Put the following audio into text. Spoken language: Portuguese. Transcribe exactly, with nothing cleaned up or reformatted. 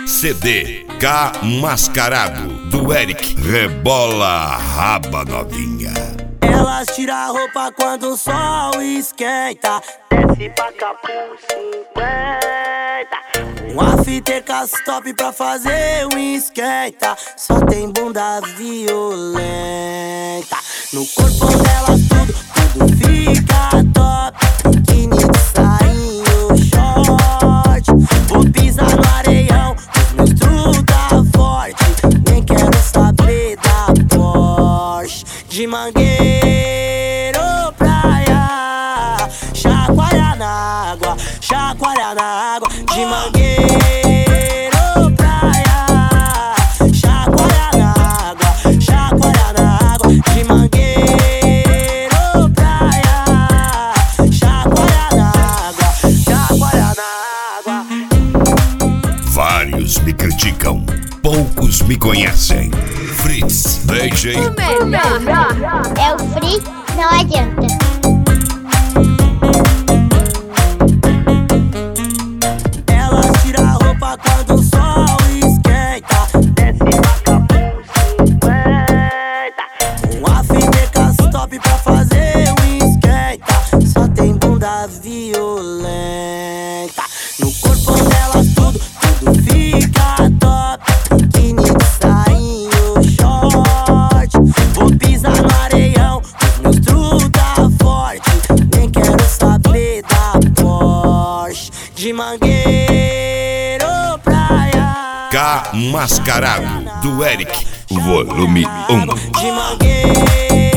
C D K Mascarado, do Eric. Rebola raba novinha. Elas tiram a roupa quando o sol esquenta, desce pra capuz cinquenta. Uma fita top pra fazer um esquenta, só tem bunda violenta. No corpo delas tudo, tudo fica top. Biquíni de sainho, short. Vou pisar no areião, os meus truta forte. Nem quero saber da Porsche. De Mangueiro praia, chacoalha na água, chacoalha na água. De Mangueiro praia, chacoalha na água, chacoalha na água. De Mangueiro praia, chacoalha na água, chacoalha na água. Vários me criticam, poucos me conhecem. Fritz, D J. O melhor é o Fritz, não adianta. Elas tiram a roupa quando o sol esquenta, desce pra capuz cinquenta. Uma fita top pra fazer um esquenta, só tem bunda violenta. No corpo delas tudo, tudo fica top. Biquíni de sainho, short. Vou pisar no areião, os meus truta forte. Nem quero saber da Porsche. De Mangueiro praia, K Mascarado, do Eric. Volume um. de Mangueiro